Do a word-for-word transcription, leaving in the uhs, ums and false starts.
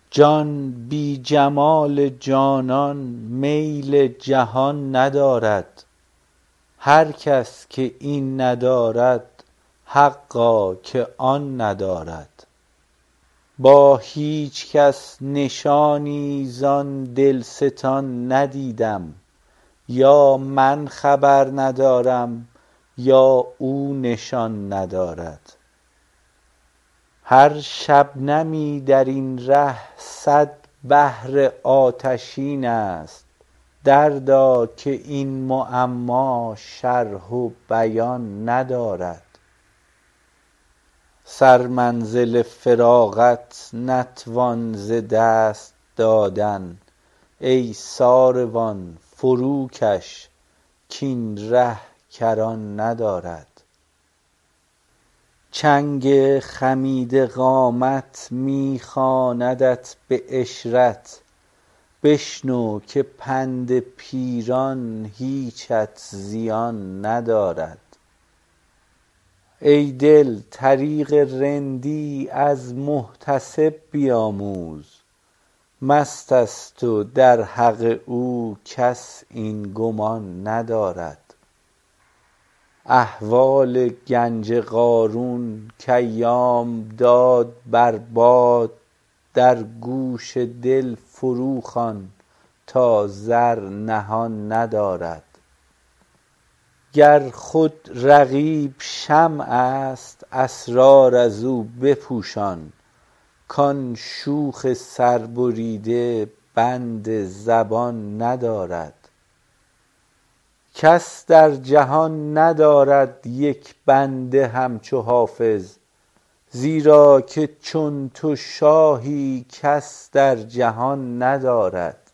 جان بی جمال جانان میل جهان ندارد. هر کس که این ندارد حقا که آن ندارد. با هیچ کس نشانی زان دلستان ندیدم. یا من خبر ندارم یا او نشان ندارد. هر شبنمی در این ره صد بحر آتشین است. دردا که این معما شرح و بیان ندارد. سرمنزل فراغت نتوان ز دست دادن. ای ساروان فروکش کاین ره کران ندارد. چنگ خمیده قامت می خواندت به عشرت. بشنو که پند پیران هیچت زیان ندارد. ای دل طریق رندی از محتسب بیاموز. مست است و در حق او کس این گمان ندارد. احوال گنج قارون کایام داد بر باد. در گوش دل فرو خوان تا زر نهان ندارد. گر خود رقیب شمع است اسرار از او بپوشان. کان شوخ سربریده بند زبان ندارد. کس در جهان ندارد یک بنده همچو حافظ. زیرا که چون تو شاهی کس در جهان ندارد.